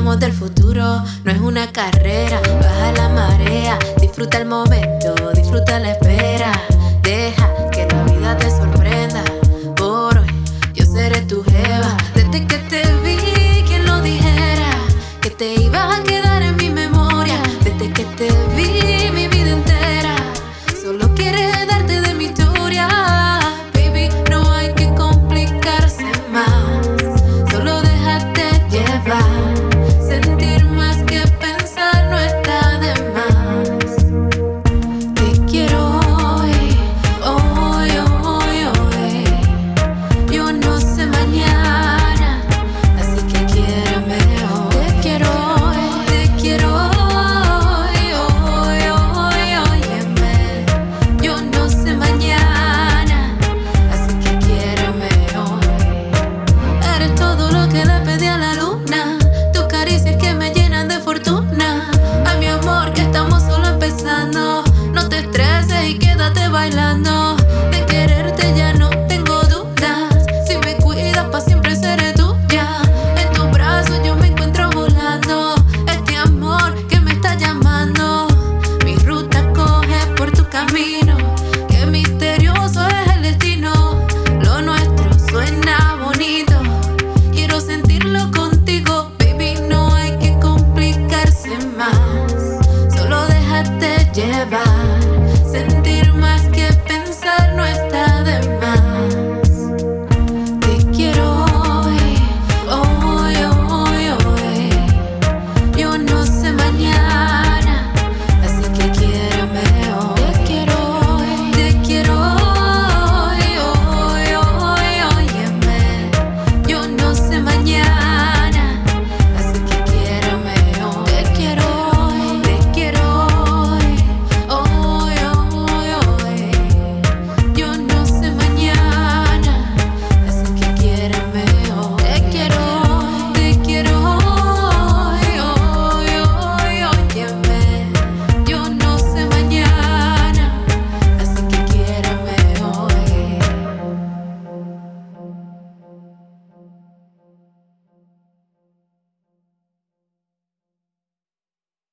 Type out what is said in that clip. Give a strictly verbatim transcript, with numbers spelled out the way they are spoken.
somos del futuro, no es una carrera. Baja la marea, disfruta el momento, disfruta la espera. Deja que la vida te sorprenda. Por hoy yo seré tu jeva. Desde que te vi, quien lo dijera que te ibas a quedar en mi memoria. Desde que te vi, mi vida entera solo quiere darte de mi historia. Baby, no hay que complicarse más, solo déjate llevar. Sentir más que pensar no está de más. Te quiero hoy, hoy, hoy, hoy. Yo no sé mañana, así que quiéreme hoy. Te quiero hoy, te quiero hoy, hoy, hoy, óyeme. Yo no sé mañana, así que quiéreme hoy. Eres todo lo que le pedí a la luna, tus caricias que me llenan de fortuna. Ay, mi amor, que estamos solo empezando. No te estreses y quédate bailando. De quererte ya no tengo dudas. Si me cuidas, pa' siempre seré tuya. En tus brazos yo me encuentro volando. Este amor que me está llamando, mi ruta coge por tu camino.